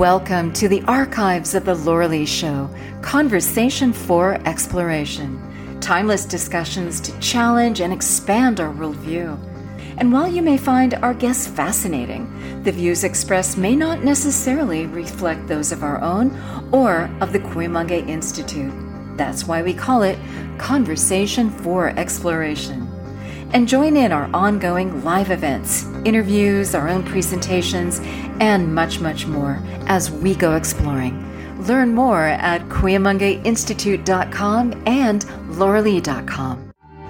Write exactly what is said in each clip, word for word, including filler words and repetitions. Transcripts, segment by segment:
Welcome to the archives of the Laura Lee Show, Conversation for Exploration. Timeless discussions to challenge and expand our worldview. And while you may find our guests fascinating, the views expressed may not necessarily reflect those of our own or of the Cuyamaga Institute. That's why we call it Conversation for Exploration. And join in our ongoing live events, interviews, our own presentations, and much, much more as we go exploring. Learn more at Cuyamaga Institute dot com and Laura Lee dot com.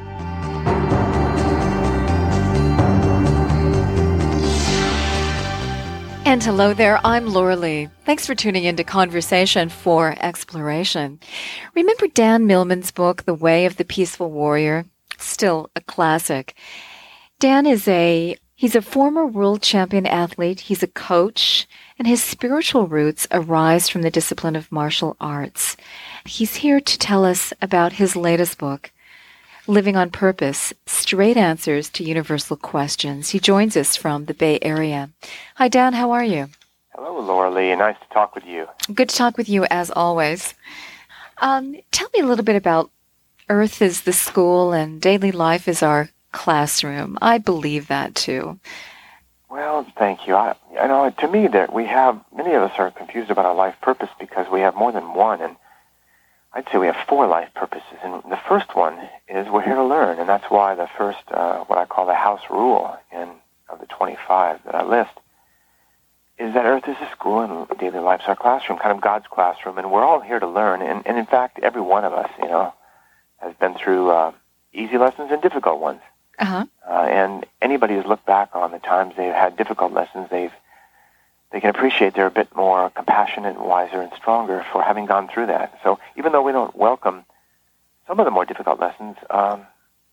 And hello there, I'm Laura Lee. Thanks for tuning in to Conversation for Exploration. Remember Dan Millman's book, The Way of the Peaceful Warrior? Still a classic. Dan is a, he's a former world champion athlete, he's a coach, and his spiritual roots arise from the discipline of martial arts. He's here to tell us about his latest book, Living on Purpose, Straight Answers to Universal Questions. He joins us from the Bay Area. Hi, Dan, how are you? Hello, Laura Lee. Nice to talk with you. Good to talk with you, as always. Um, tell me a little bit about Earth is the school and daily life is our classroom. I believe that, too. Well, thank you. I, I know, to me, that we have, many of us are confused about our life purpose because we have more than one, and I'd say we have four life purposes, and the first one is we're here to learn, and that's why the first, uh, what I call the house rule in of the twenty-five that I list, is that Earth is a school and daily life's our classroom, kind of God's classroom, and we're all here to learn, and, and in fact, every one of us, you know, has been through uh, easy lessons and difficult ones. Uh-huh. Uh, and anybody who's looked back on the times they've had difficult lessons, they've they can appreciate they're a bit more compassionate, wiser, and stronger for having gone through that. So even though we don't welcome some of the more difficult lessons, um,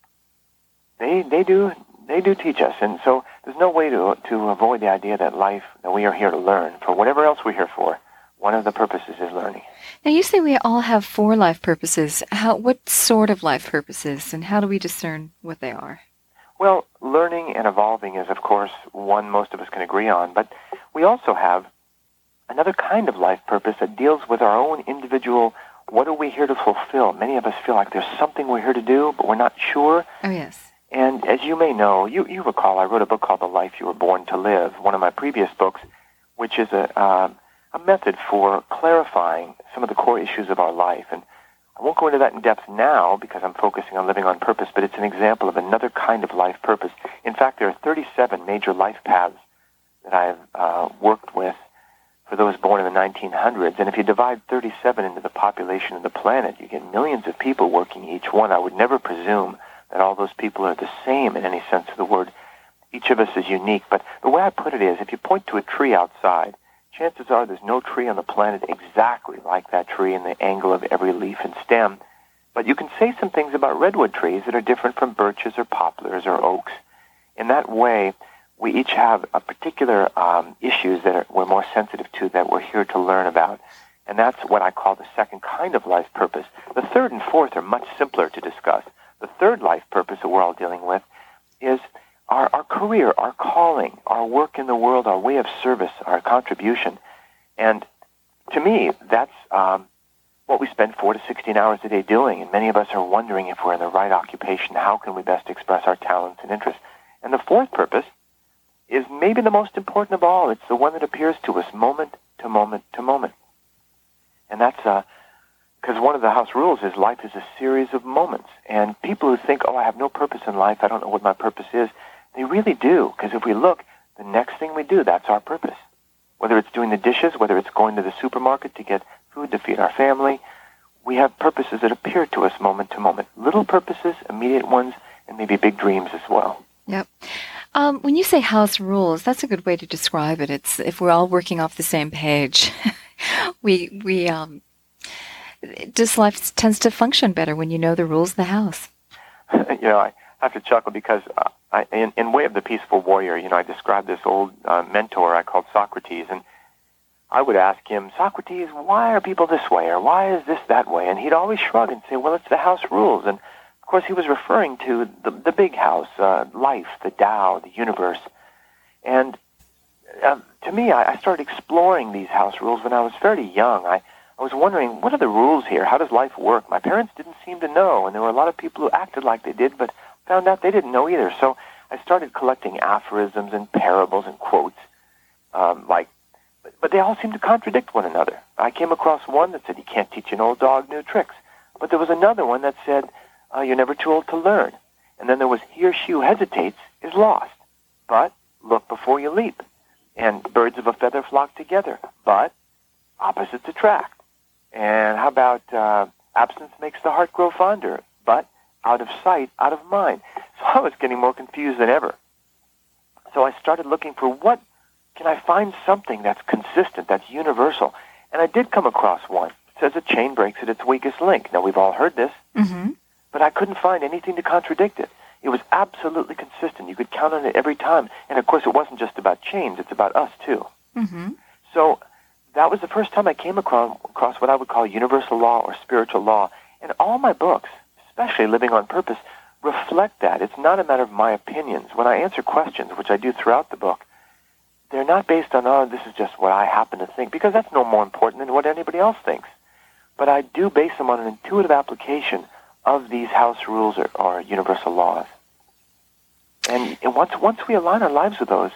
they they do they do teach us. And so there's no way to to avoid the idea that life, that we are here to learn. For whatever else we're here for, one of the purposes is learning. Now, you say we all have four life purposes. How? What sort of life purposes, and how do we discern what they are? Well, learning and evolving is, of course, one most of us can agree on, but we also have another kind of life purpose that deals with our own individual, what are we here to fulfill? Many of us feel like there's something we're here to do, but we're not sure. Oh, yes. And as you may know, you, you recall, I wrote a book called The Life You Were Born to Live, one of my previous books, which is a, uh, a method for clarifying some of the core issues of our life. And I won't go into that in depth now because I'm focusing on living on purpose, but it's an example of another kind of life purpose. In fact, there are thirty-seven major life paths that I've uh, worked with for those born in the nineteen hundreds. And if you divide thirty-seven into the population of the planet, you get millions of people working each one. I would never presume that all those people are the same in any sense of the word. Each of us is unique. But the way I put it is, if you point to a tree outside, chances are there's no tree on the planet exactly like that tree in the angle of every leaf and stem. But you can say some things about redwood trees that are different from birches or poplars or oaks. In that way, we each have a particular um, issues that are, we're more sensitive to, that we're here to learn about. And that's what I call the second kind of life purpose. The third and fourth are much simpler to discuss. The third life purpose that we're all dealing with is Our, our career, our calling, our work in the world, our way of service, our contribution. And to me, that's um, what we spend four to sixteen hours a day doing. And many of us are wondering if we're in the right occupation. How can we best express our talents and interests? And the fourth purpose is maybe the most important of all. It's the one that appears to us moment to moment to moment. And that's because uh, one of the house rules is life is a series of moments. And people who think, oh, I have no purpose in life, I don't know what my purpose is, they really do, because if we look, the next thing we do, that's our purpose. Whether it's doing the dishes, whether it's going to the supermarket to get food to feed our family, we have purposes that appear to us moment to moment. Little purposes, immediate ones, and maybe big dreams as well. Yep. Um, when you say house rules, that's a good way to describe it. It's if we're all working off the same page. we we um, just life tends to function better when you know the rules of the house. you know, I have to chuckle because uh, I, in, in Way of the Peaceful Warrior, you know, I described this old uh, mentor I called Socrates, and I would ask him, Socrates, why are people this way, or why is this that way? And he'd always shrug and say, well, it's the house rules. And, of course, he was referring to the, the big house, uh, life, the Tao, the universe. And uh, to me, I, I started exploring these house rules when I was fairly young. I, I was wondering, what are the rules here? How does life work? My parents didn't seem to know, and there were a lot of people who acted like they did, but found out they didn't know either. So I started collecting aphorisms and parables and quotes, um, like, but, but they all seemed to contradict one another. I came across one that said, you can't teach an old dog new tricks. But there was another one that said, uh, you're never too old to learn. And then there was, he or she who hesitates is lost. But look before you leap. And birds of a feather flock together. But opposites attract. And how about uh, absence makes the heart grow fonder. But out of sight, out of mind. So I was getting more confused than ever. So I started looking for what can I find something that's consistent, that's universal. And I did come across one. It says a chain breaks at its weakest link. Now, we've all heard this. Mm-hmm. But I couldn't find anything to contradict it. It was absolutely consistent. You could count on it every time. And, of course, it wasn't just about chains. It's about us, too. Mm-hmm. So that was the first time I came across, across what I would call universal law or spiritual law. And all my books, especially Living on Purpose, reflect that. It's not a matter of my opinions. When I answer questions, which I do throughout the book, they're not based on, oh, this is just what I happen to think, because that's no more important than what anybody else thinks. But I do base them on an intuitive application of these house rules or, or universal laws. And, and once once we align our lives with those,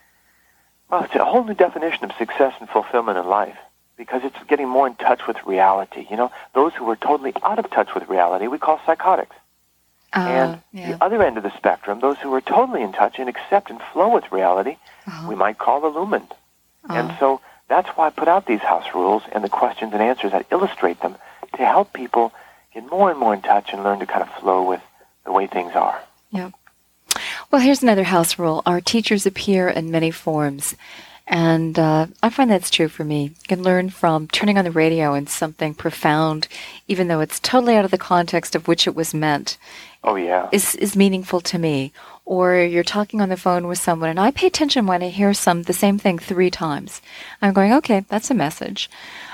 well, it's a whole new definition of success and fulfillment in life, because it's getting more in touch with reality. You know, those who are totally out of touch with reality, we call psychotics. Uh, and yeah. the other end of the spectrum, those who are totally in touch and accept and flow with reality, uh-huh. we might call illumined. Uh-huh. And so that's why I put out these house rules and the questions and answers that illustrate them to help people get more and more in touch and learn to kind of flow with the way things are. Yep. Well, here's another house rule. Our teachers appear in many forms. And uh, I find that's true for me. You can learn from turning on the radio and something profound, even though it's totally out of the context of which it was meant. Oh, yeah. Is is meaningful to me. Or you're talking on the phone with someone, and I pay attention when I hear some the same thing three times. I'm going, okay, that's a message.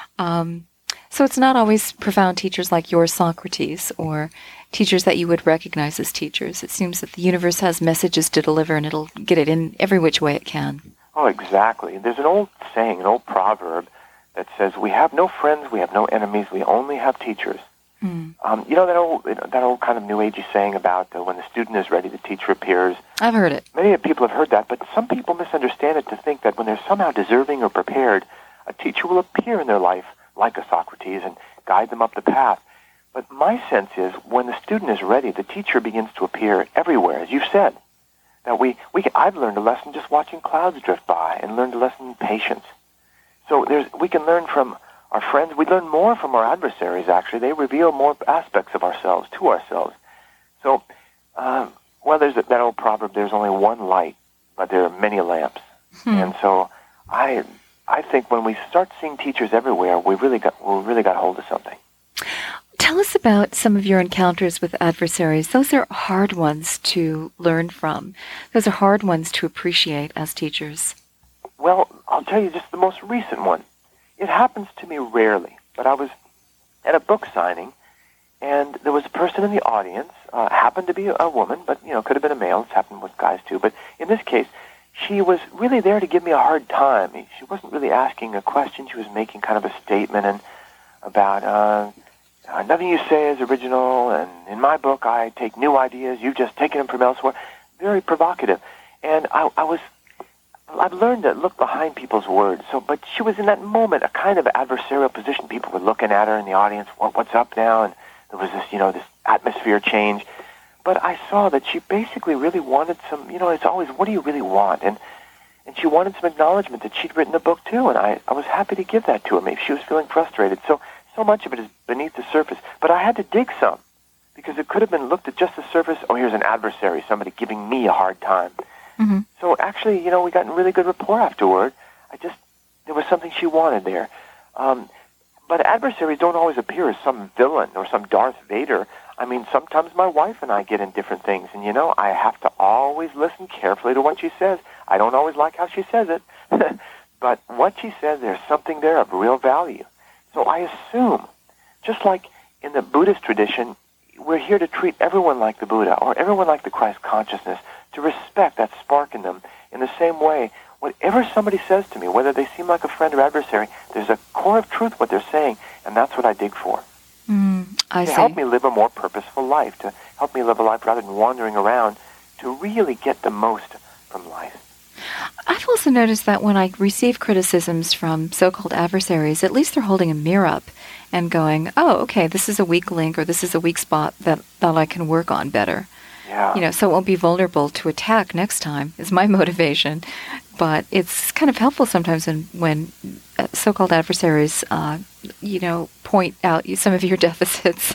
Um, so it's not always profound teachers like your Socrates or teachers that you would recognize as teachers. It seems that the universe has messages to deliver, and it'll get it in every which way it can. Oh, exactly. There's an old saying, an old proverb that says, we have no friends, we have no enemies, we only have teachers. Mm. Um, you know that old that old kind of New Agey saying about uh, when the student is ready, the teacher appears? I've heard it. Many people have heard that, but some people misunderstand it to think that when they're somehow deserving or prepared, a teacher will appear in their life like a Socrates and guide them up the path. But my sense is when the student is ready, the teacher begins to appear everywhere, as you've said. That we, we can, I've learned a lesson just watching clouds drift by and learned a lesson in patience. So there's, we can learn from our friends. We learn more from our adversaries, actually. They reveal more aspects of ourselves to ourselves. So, um, well, there's that old proverb, there's only one light, but there are many lamps. Hmm. And so I I think when we start seeing teachers everywhere, we really got we really got hold of something. Tell us about some of your encounters with adversaries. Those are hard ones to learn from. Those are hard ones to appreciate as teachers. Well, I'll tell you just the most recent one. It happens to me rarely, but I was at a book signing, and there was a person in the audience, uh, happened to be a woman, but, you know, could have been a male. It's happened with guys, too. But in this case, she was really there to give me a hard time. She wasn't really asking a question. She was making kind of a statement and about... Uh, Uh, nothing you say is original, and in my book, I take new ideas. You've just taken them from elsewhere. Very provocative. And I, I was, I've learned to look behind people's words. So, but she was in that moment, a kind of adversarial position. People were looking at her in the audience. What, what's up now? And there was this, you know, this atmosphere change. But I saw that she basically really wanted some, you know, it's always, what do you really want? And and she wanted some acknowledgement that she'd written a book, too. And I, I was happy to give that to her. Maybe she was feeling frustrated. So, So much of it is beneath the surface. But I had to dig some, because it could have been looked at just the surface. Oh, here's an adversary, somebody giving me a hard time. Mm-hmm. So actually, you know, we got in really good rapport afterward. I just, there was something she wanted there. Um, but adversaries don't always appear as some villain or some Darth Vader. I mean, sometimes my wife and I get in different things. And, you know, I have to always listen carefully to what she says. I don't always like how she says it. But what she says, there's something there of real value. So I assume, just like in the Buddhist tradition, we're here to treat everyone like the Buddha or everyone like the Christ consciousness, to respect that spark in them. In the same way, whatever somebody says to me, whether they seem like a friend or adversary, there's a core of truth what they're saying, and that's what I dig for. Mm, I to see. help me live a more purposeful life, to help me live a life rather than wandering around, to really get the most from life. I've also noticed that when I receive criticisms from so-called adversaries, at least they're holding a mirror up and going, oh, okay, this is a weak link or this is a weak spot that, that I can work on better. Yeah. You know, so it won't be vulnerable to attack next time is my motivation. But it's kind of helpful sometimes when, when uh, so-called adversaries, uh, you know, point out some of your deficits.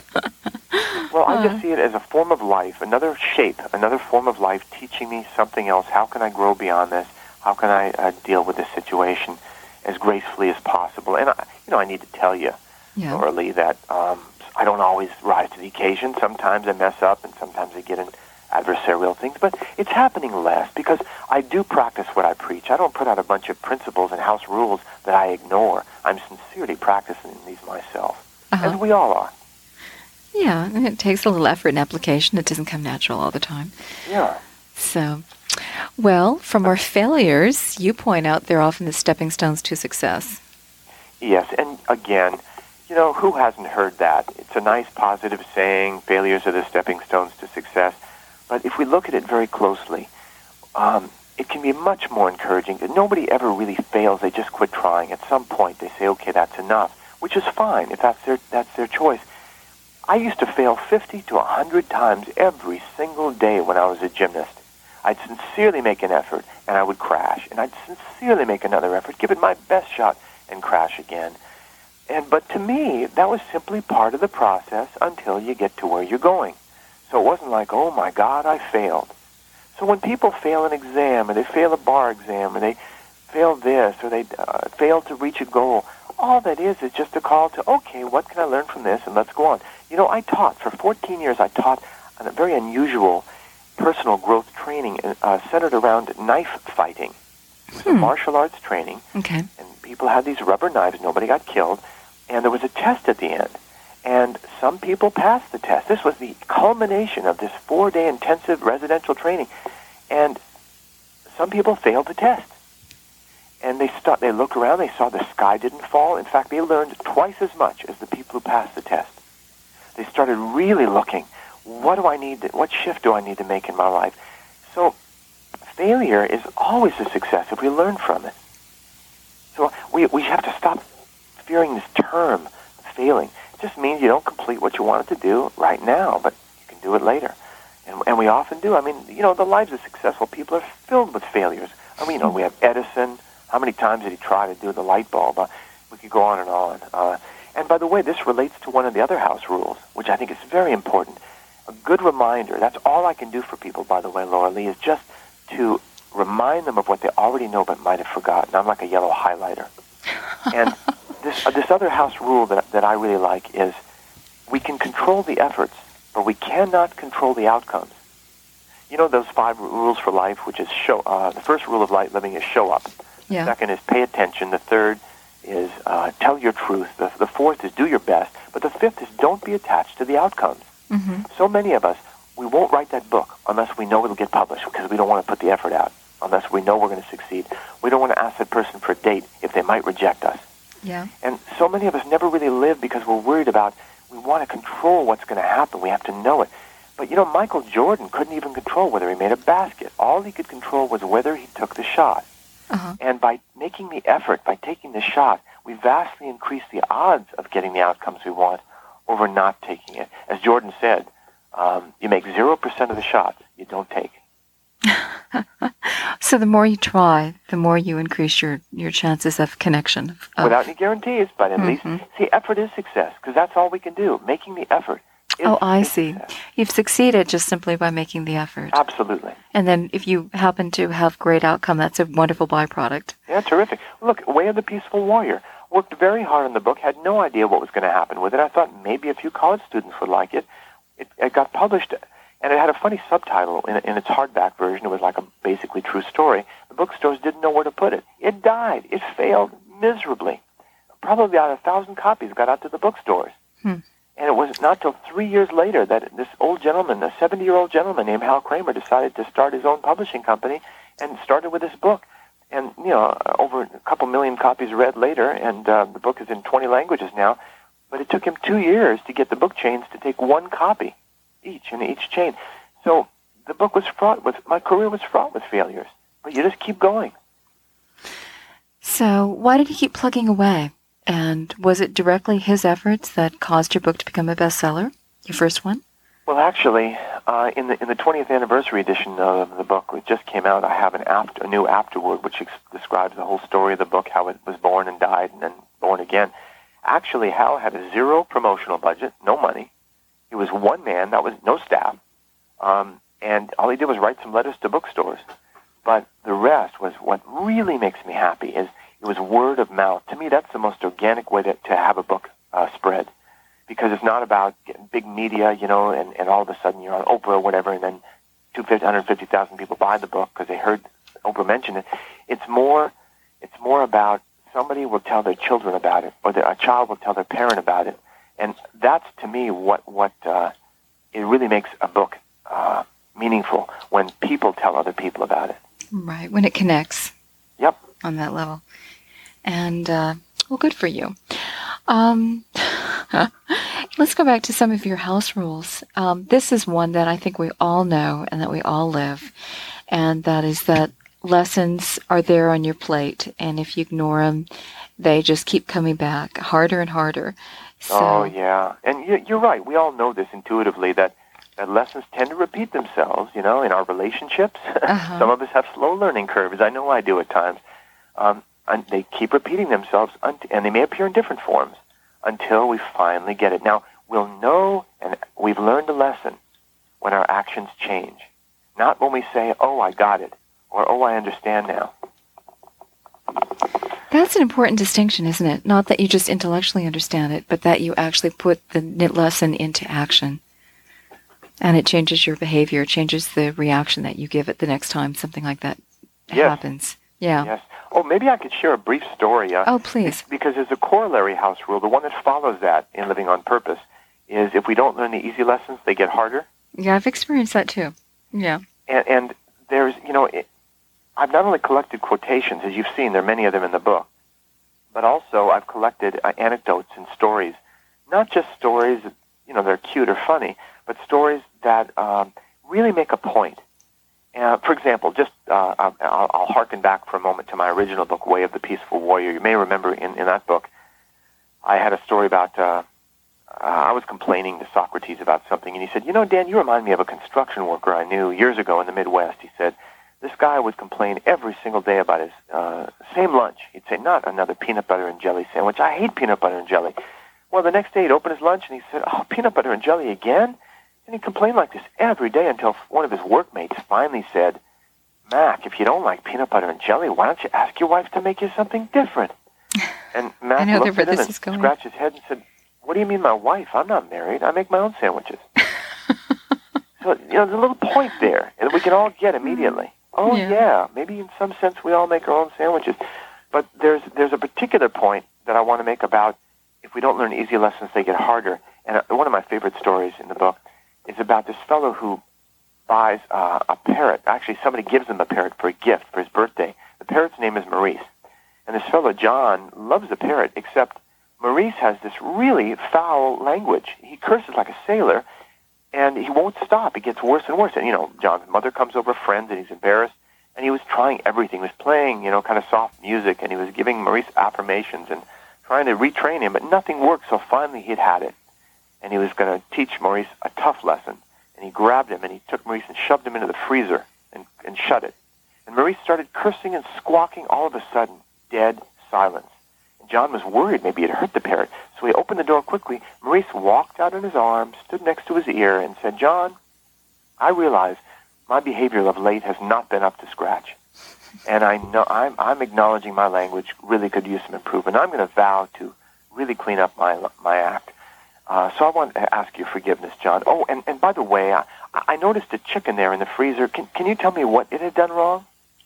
Well, I just see it as a form of life, another shape, another form of life teaching me something else. How can I grow beyond this? How can I uh, deal with this situation as gracefully as possible? And, I, you know, I need to tell you, Yeah. Laura Lee, that um, I don't always rise to the occasion. Sometimes I mess up, and sometimes I get in adversarial things, but it's happening less because I do practice what I preach. I don't put out a bunch of principles and house rules that I ignore. I'm sincerely practicing these myself, Uh-huh. as we all are. Yeah, and it takes a little effort and application. It doesn't come natural all the time. Yeah. So, well, from our failures, you point out they're often the stepping stones to success. Yes, and again, you know, who hasn't heard that? It's a nice, positive saying, failures are the stepping stones to success. But if we look at it very closely, um, it can be much more encouraging. Nobody ever really fails. They just quit trying. At some point, they say, okay, that's enough, which is fine if that's their, that's their choice. I used to fail fifty to one hundred times every single day when I was a gymnast. I'd sincerely make an effort, and I would crash. And I'd sincerely make another effort, give it my best shot, and crash again. And but to me, that was simply part of the process until you get to where you're going. So it wasn't like, oh, my God, I failed. So when people fail an exam, or they fail a bar exam, or they fail this, or they uh, fail to reach a goal, all that is is just a call to, okay, what can I learn from this, and let's go on. You know, I taught, for fourteen years, I taught a very unusual personal growth training uh, centered around knife fighting. It was Hmm. a martial arts training, Okay. and people had these rubber knives. Nobody got killed, and there was a test at the end. And some people passed the test. This was the culmination of this four-day intensive residential training. And some people failed the test. And they st- they looked around, they saw the sky didn't fall. In fact, they learned twice as much as the people who passed the test. They started really looking, what do I need to, what shift do I need to make in my life? So failure is always a success if we learn from it. So we we have to stop fearing this term, failing. It just means you don't complete what you wanted to do right now, but you can do it later. And, and we often do. I mean, you know, the lives of successful people are filled with failures. I mean, you know, we have Edison. How many times did he try to do the light bulb? Uh, we could go on and on. Uh, and by the way, this relates to one of the other house rules, which I think is very important. A good reminder, that's all I can do for people, by the way, Laura Lee, is just to remind them of what they already know but might have forgotten. I'm like a yellow highlighter. And this uh, this other house rule that, that I really like is we can control the efforts, but we cannot control the outcomes. You know those five rules for life, which is show. Uh, the first rule of life living is show up. Yeah. The second is pay attention. The third is uh, tell your truth. The, the fourth is do your best. But the fifth is don't be attached to the outcomes. Mm-hmm. So many of us, we won't write that book unless we know it'll get published because we don't want to put the effort out, unless we know we're going to succeed. We don't want to ask that person for a date if they might reject us. Yeah. And so many of us never really live because we're worried about, we want to control what's going to happen. We have to know it. But, you know, Michael Jordan couldn't even control whether he made a basket. All he could control was whether he took the shot. Uh-huh. And by making the effort, by taking the shot, we vastly increase the odds of getting the outcomes we want over not taking it. As Jordan said, um, you make zero percent of the shots you don't take. So the more you try, the more you increase your, your chances of connection. Of, Without any guarantees, but at Mm-hmm. least, see, effort is success, because that's all we can do. Making the effort is Oh, I is see. success. You've succeeded just simply by making the effort. Absolutely. And then if you happen to have great outcome, that's a wonderful byproduct. Yeah, terrific. Look, Way of the Peaceful Warrior. Worked very hard on the book, had no idea what was going to happen with it. I thought maybe a few college students would like it. It, it got published, and it had a funny subtitle in, in its hardback version. It was like a basically true story. The bookstores didn't know where to put it. It died. It failed miserably. Probably about a thousand copies got out to the bookstores. Hmm. And it was not till three years later that this old gentleman, a seventy-year-old gentleman named Hal Kramer, decided to start his own publishing company and started with this book. And, you know, over a couple million copies read later, and uh, the book is in twenty languages now. But it took him two years to get the book chains to take one copy each in each chain. So the book was fraught with, my career was fraught with failures. But you just keep going. So why did he keep plugging away? And was it directly his efforts that caused your book to become a bestseller, your first one? Well, actually, uh, in the in the twentieth anniversary edition of the book, which just came out, I have an aft, a new afterword which ex- describes the whole story of the book, how it was born and died and then born again. Actually, Hal had a zero promotional budget, no money. He was one man, that was no staff, um, and all he did was write some letters to bookstores. But the rest was what really makes me happy is it was word of mouth. To me, that's the most organic way to, to have a book uh, spread, because it's not about getting big media, you know, and, and all of a sudden you're on Oprah or whatever, and then two hundred fifty thousand people buy the book because they heard Oprah mention it. It's more, it's more about somebody will tell their children about it, or their, a child will tell their parent about it, and that's to me what what uh, it really makes a book uh, meaningful when people tell other people about it. Right, when it connects. Yep. On that level. And, uh, well, good for you. Um, let's go back to some of your house rules. Um, this is one that I think we all know and that we all live, and that is that lessons are there on your plate, and if you ignore them, they just keep coming back harder and harder. So, oh, yeah. And you, you're right. We all know this intuitively, that that lessons tend to repeat themselves, you know, in our relationships. Uh-huh. Some of us have slow learning curves. I know I do at times. Um, and they keep repeating themselves, and they may appear in different forms until we finally get it. Now, we'll know, and we've learned a lesson when our actions change. Not when we say, oh, I got it, or oh, I understand now. That's an important distinction, isn't it? Not that you just intellectually understand it, but that you actually put the lesson into action. And it changes your behavior, it changes the reaction that you give it the next time something like that yes. happens. Yeah. Yes. Oh, maybe I could share a brief story. Uh, oh, please. Because there's a corollary house rule. The one that follows that in Living on Purpose is if we don't learn the easy lessons, they get harder. Yeah, I've experienced that too. Yeah. And, and there's, you know, it, I've not only collected quotations, as you've seen, there are many of them in the book, but also I've collected uh, anecdotes and stories. Not just stories, you know, they're cute or funny, but stories that um, really make a point. Uh, for example, just uh, I'll, I'll harken back for a moment to my original book, Way of the Peaceful Warrior. You may remember in, in that book, I had a story about, uh, uh, I was complaining to Socrates about something, and he said, you know, Dan, you remind me of a construction worker I knew years ago in the Midwest. He said, this guy would complain every single day about his uh, same lunch. He'd say, not another peanut butter and jelly sandwich. I hate peanut butter and jelly. Well, the next day he'd open his lunch, and he said, oh, peanut butter and jelly again? And he complained like this every day until one of his workmates finally said, Mac, if you don't like peanut butter and jelly, why don't you ask your wife to make you something different? And Mac looked at him and scratched his head and said, what do you mean my wife? I'm not married. I make my own sandwiches. So, you know, there's a little point there that we can all get immediately. Oh, yeah. yeah, maybe in some sense we all make our own sandwiches. But there's there's a particular point that I want to make about if we don't learn easy lessons, they get harder. And one of my favorite stories in the book is about this fellow who buys uh, a parrot. Actually, somebody gives him a parrot for a gift for his birthday. The parrot's name is Maurice. And this fellow, John, loves the parrot, except Maurice has this really foul language. He curses like a sailor, and he won't stop. It gets worse and worse. And, you know, John's mother comes over, friends, and he's embarrassed. And he was trying everything. He was playing, you know, kind of soft music, and he was giving Maurice affirmations and trying to retrain him, but nothing worked, so finally he'd had it. And he was going to teach Maurice a tough lesson. And he grabbed him, and he took Maurice and shoved him into the freezer and, and shut it. And Maurice started cursing and squawking. All of a sudden, dead silence. And John was worried maybe it hurt the parrot. So he opened the door quickly. Maurice walked out in his arms, stood next to his ear, and said, John, I realize my behavior of late has not been up to scratch. And I know I'm, I'm acknowledging my language really could use some improvement. I'm going to vow to really clean up my my act. Uh, so I want to ask your forgiveness, John. Oh, and, and by the way, I, I noticed a chicken there in the freezer. Can, can you tell me what it had done wrong?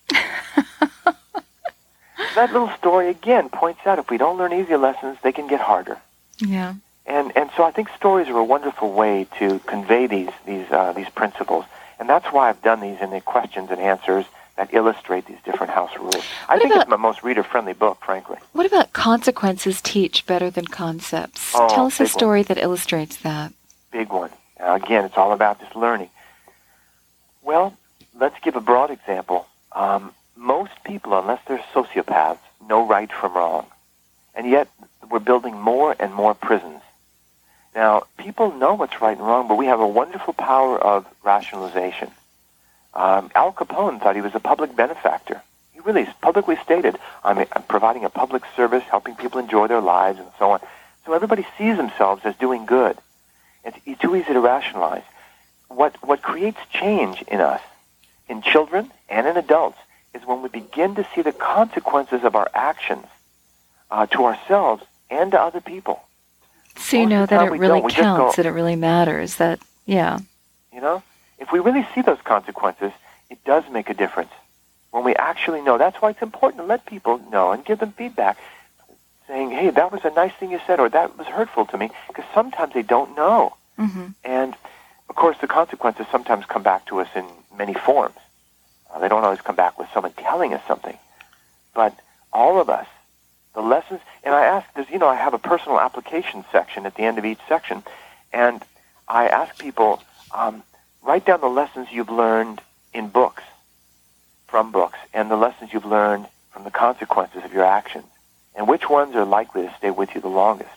That little story, again, points out if we don't learn easy lessons, they can get harder. Yeah. And and so I think stories are a wonderful way to convey these these uh, these principles. And that's why I've done these in the questions and answers that illustrate these different house rules. I What think about- it's my most reader-friendly book, frankly. What about consequences teach better than concepts? Oh, Tell us a big one. story that illustrates that. Big one. Now, again, it's all about this learning. Well, let's give a broad example. Um, most people, unless they're sociopaths, know right from wrong. And yet, we're building more and more prisons. Now, people know what's right and wrong, but we have a wonderful power of rationalization. Um, Al Capone thought he was a public benefactor. He really publicly stated, I'm, I'm providing a public service, helping people enjoy their lives, and so on. So everybody sees themselves as doing good. It's, it's too easy to rationalize. What, what creates change in us, in children and in adults, is when we begin to see the consequences of our actions uh, to ourselves and to other people. So you Most know of the that time it we really don't. We just counts, go- that it really matters, that, yeah. You know, if we really see those consequences, it does make a difference. When we actually know, that's why it's important to let people know and give them feedback, saying, hey, that was a nice thing you said, or that was hurtful to me, because sometimes they don't know. Mm-hmm. And, of course, the consequences sometimes come back to us in many forms. Uh, they don't always come back with someone telling us something. But all of us, the lessons, and I ask, there's, you know, I have a personal application section at the end of each section, and I ask people, um, write down the lessons you've learned in books, from books, and the lessons you've learned from the consequences of your actions, and which ones are likely to stay with you the longest.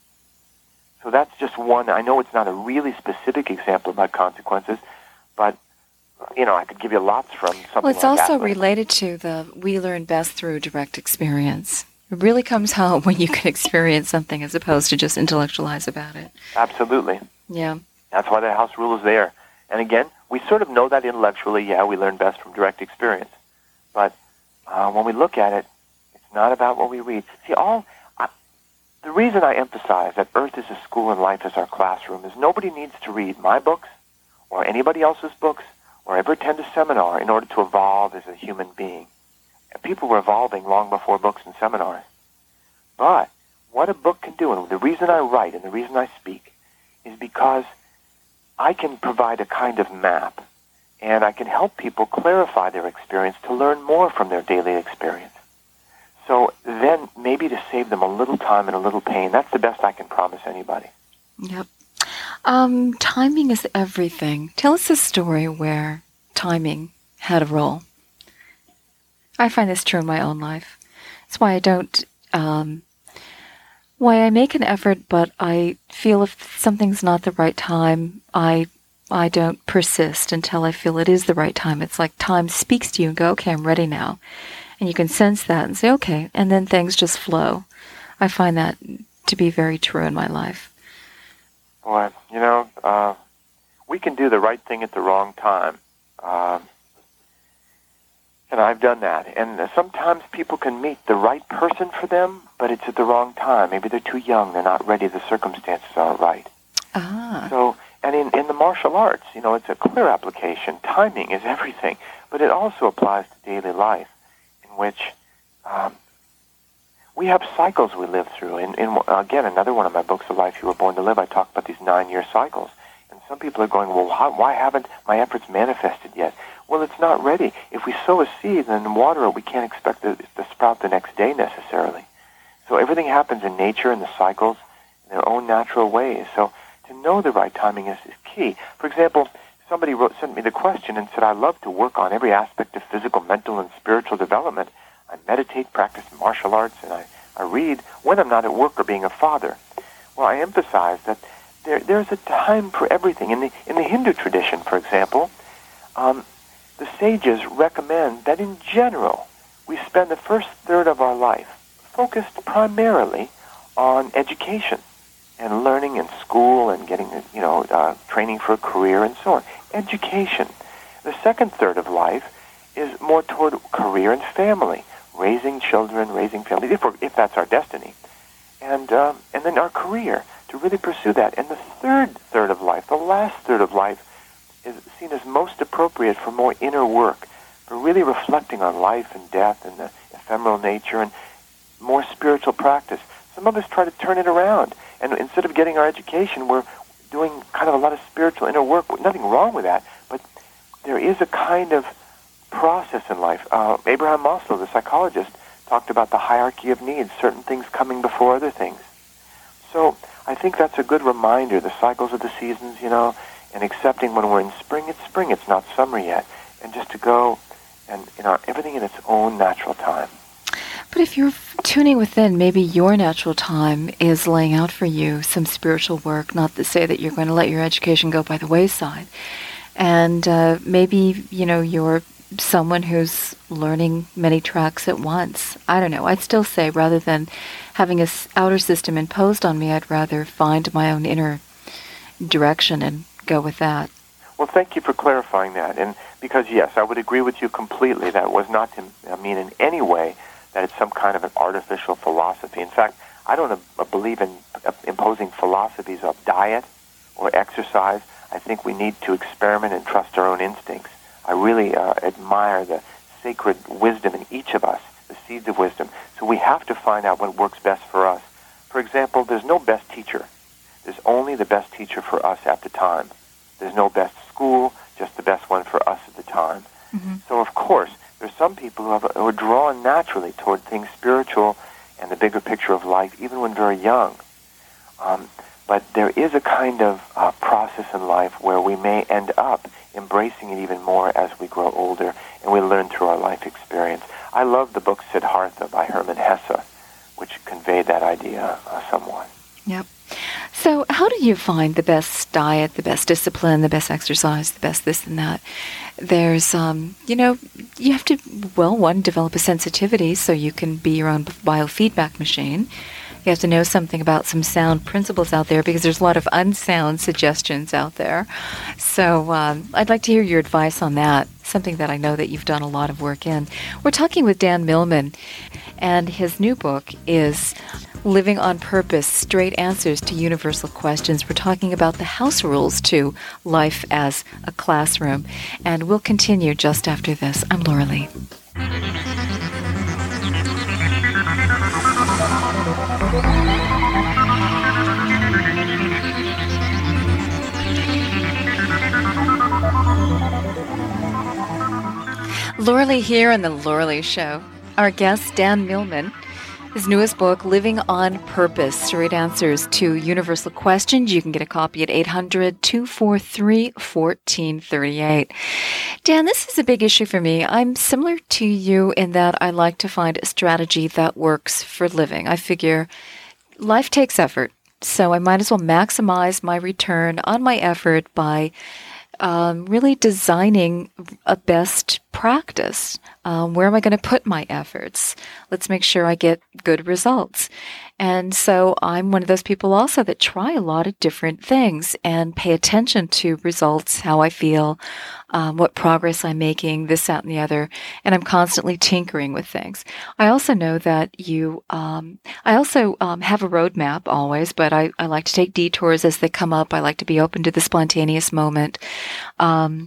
So that's just one. I know it's not a really specific example about consequences, but, you know, I could give you lots from something Well, it's like also that. related to the we learn best through direct experience. It really comes home when you can experience something as opposed to just intellectualize about it. Absolutely. Yeah. That's why the house rule is there. And again, we sort of know that intellectually. Yeah, we learn best from direct experience. But uh, when we look at it, it's not about what we read. See, all I, the reason I emphasize that Earth is a school and life is our classroom is nobody needs to read my books or anybody else's books or ever attend a seminar in order to evolve as a human being. And people were evolving long before books and seminars. But what a book can do, and the reason I write and the reason I speak, is because I can provide a kind of map, and I can help people clarify their experience to learn more from their daily experience. So then maybe to save them a little time and a little pain, that's the best I can promise anybody. Yep. Um, timing is everything. Tell us a story where timing had a role. I find this true in my own life. That's why I don't, um, why I make an effort, but I feel if something's not the right time, I I don't persist until I feel it is the right time. It's like time speaks to you and go, okay, I'm ready now. And you can sense that and say, okay, and then things just flow. I find that to be very true in my life. Boy, you know, uh, we can do the right thing at the wrong time. Um, and I've done that. And sometimes people can meet the right person for them, but it's at the wrong time. Maybe they're too young. They're not ready. The circumstances aren't right. Ah. So, and in, in the martial arts, you know, it's a clear application. Timing is everything. But it also applies to daily life, in which um, we have cycles we live through. In, in again, another one of my books, The Life You Were Born to Live, I talk about these nine-year cycles. And some people are going, well, how, why haven't my efforts manifested yet? Well, it's not ready. If we sow a seed and water it, we can't expect it to sprout the next day necessarily. So everything happens in nature and the cycles in their own natural ways. So to know the right timing is, is key. For example, somebody wrote, sent me the question and said, I love to work on every aspect of physical, mental, and spiritual development. I meditate, practice martial arts, and I, I read when I'm not at work or being a father. Well, I emphasize that there, there's a time for everything. In the, in the Hindu tradition, for example, um, the sages recommend that in general, we spend the first third of our life focused primarily on education and learning in school and getting, you know, uh, training for a career and so on. Education. The second third of life is more toward career and family, raising children, raising families, if, we're, if that's our destiny, and um, and then our career, to really pursue that. And the third third of life, the last third of life, is seen as most appropriate for more inner work, for really reflecting on life and death and the ephemeral nature and more spiritual practice. Some of us try to turn it around, and instead of getting our education, we're doing kind of a lot of spiritual inner work. Nothing wrong with that, but there is a kind of process in life. Uh, Abraham Maslow, the psychologist, talked about the hierarchy of needs, certain things coming before other things. So I think that's a good reminder, the cycles of the seasons, you know, and accepting when we're in spring, it's spring, it's not summer yet, and just to go and, you know, everything in its own natural time. But if you're tuning within, maybe your natural time is laying out for you some spiritual work, not to say that you're going to let your education go by the wayside. And uh, maybe, you know, you're someone who's learning many tracks at once. I don't know. I'd still say rather than having a s- outer system imposed on me, I'd rather find my own inner direction and go with that. Well, thank you for clarifying that. And because, yes, I would agree with you completely. That was not to I mean in any way that it's some kind of an artificial philosophy. In fact, I don't uh, believe in uh, imposing philosophies of diet or exercise. I think we need to experiment and trust our own instincts. I really uh, admire the sacred wisdom in each of us, the seeds of wisdom. So we have to find out what works best for us. For example, there's no best teacher. There's only the best teacher for us at the time. There's no best school, just the best one for us at the time. Mm-hmm. So, of course, there's some people who, have, who are drawn naturally toward things spiritual and the bigger picture of life, even when very young. Um, but there is a kind of uh, process in life where we may end up embracing it even more as we grow older and we learn through our life experience. I love the book Siddhartha by Hermann Hesse, which conveyed that idea uh, somewhat. Yep. So how do you find the best diet, the best discipline, the best exercise, the best this and that? There's, um, you know, you have to, well, one, develop a sensitivity so you can be your own biofeedback machine. You have to know something about some sound principles out there because there's a lot of unsound suggestions out there. So um, I'd like to hear your advice on that, something that I know that you've done a lot of work in. We're talking with Dan Millman, and his new book is Living on Purpose, Straight Answers to Universal Questions. We're talking about the house rules to life as a classroom. And we'll continue just after this. I'm Laura Lee. Laura Lee here on The Laura Lee Show. Our guest, Dan Millman, his newest book, Living on Purpose, Straight Answers to Universal Questions. You can get a copy at eight hundred, two four three, one four three eight. Dan, this is a big issue for me. I'm similar to you in that I like to find a strategy that works for living. I figure life takes effort, so I might as well maximize my return on my effort by um, really designing a best practice. Um, where am I going to put my efforts? Let's make sure I get good results. And so I'm one of those people also that try a lot of different things and pay attention to results, how I feel, um, what progress I'm making, this, that, and the other. And I'm constantly tinkering with things. I also know that you, um, I also um, have a roadmap always, but I, I like to take detours as they come up. I like to be open to the spontaneous moment. Um,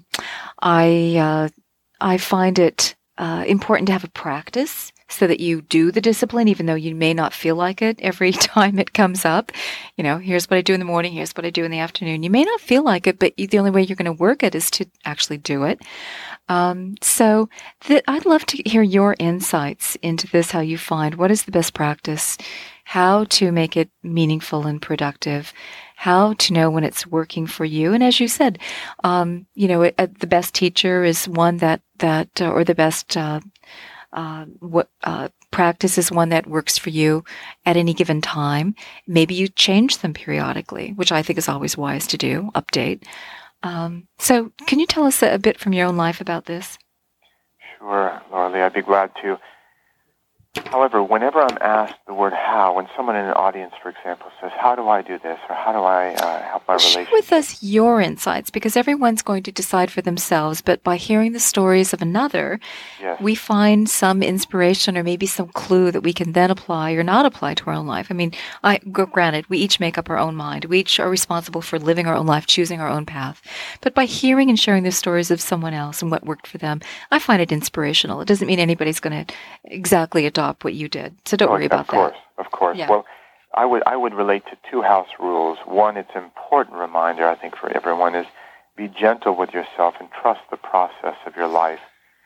I, uh, I find it uh, important to have a practice so that you do the discipline, even though you may not feel like it every time it comes up. You know, here's what I do in the morning, here's what I do in the afternoon. You may not feel like it, but the only way you're going to work it is to actually do it. Um, so th- I'd love to hear your insights into this, how you find what is the best practice, how to make it meaningful and productive, how to know when it's working for you. And as you said, um, you know, it, uh, the best teacher is one that, that uh, or the best uh, uh, what uh, practice is one that works for you at any given time. Maybe you change them periodically, which I think is always wise to do, update. Um, so can you tell us a, a bit from your own life about this? Sure, Laura Lee, I'd be glad to. However, whenever I'm asked the word how, when someone in an audience, for example, says, how do I do this, or how do I uh, help my relationship? Share with us your insights, because everyone's going to decide for themselves, but by hearing the stories of another, yes. we find some inspiration or maybe some clue that we can then apply or not apply to our own life. I mean, I, granted, we each make up our own mind. We each are responsible for living our own life, choosing our own path. But by hearing and sharing the stories of someone else and what worked for them, I find it inspirational. It doesn't mean anybody's going to exactly adopt what you did. So don't oh, worry about of course, that. Of course, of yeah. course. Well, I would I would relate to two house rules. One, it's an important reminder, I think, for everyone is be gentle with yourself and trust the process of your life.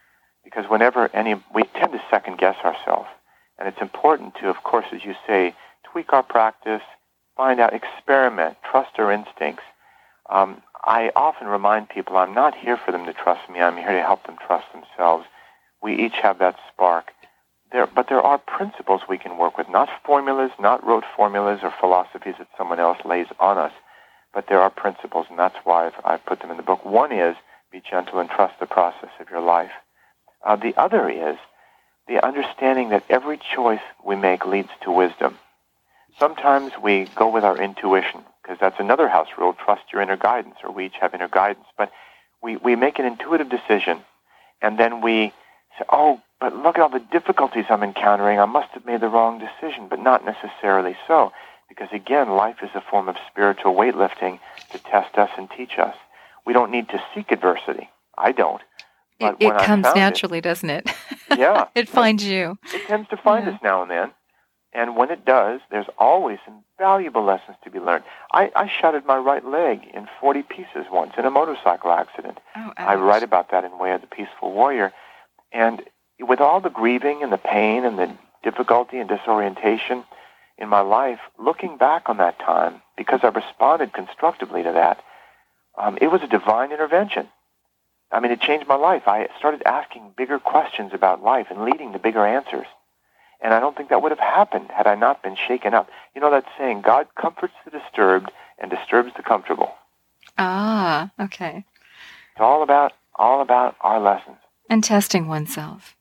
because whenever any, we tend to second guess ourselves. And it's important to, of course, as you say, tweak our practice, find out, experiment, trust our instincts. Um, I often remind people I'm not here for them to trust me. I'm here to help them trust themselves. We each have that spark. There, but there are principles we can work with, not formulas, not rote formulas or philosophies that someone else lays on us, but there are principles, and that's why I've, I've put them in the book. One is be gentle and trust the process of your life. Uh, the other is the understanding that every choice we make leads to wisdom. Sometimes we go with our intuition, because that's another house rule, trust your inner guidance, or we each have inner guidance. But we, we make an intuitive decision, and then we say, oh, but look at all the difficulties I'm encountering. I must have made the wrong decision, but not necessarily so. Because, again, life is a form of spiritual weightlifting to test us and teach us. We don't need to seek adversity. I don't. But it, it comes naturally, it, doesn't it? Yeah. It finds you. It tends to find yeah. us now and then. And when it does, there's always some valuable lessons to be learned. I, I shattered my right leg in forty pieces once in a motorcycle accident. Oh, I write about that in Way of the Peaceful Warrior. And with all the grieving and the pain and the difficulty and disorientation in my life, looking back on that time, because I responded constructively to that, um, it was a divine intervention. I mean, it changed my life. I started asking bigger questions about life and leading to bigger answers. And I don't think that would have happened had I not been shaken up. You know that saying, God comforts the disturbed and disturbs the comfortable. Ah, okay. It's all about, all about our lessons. And testing oneself.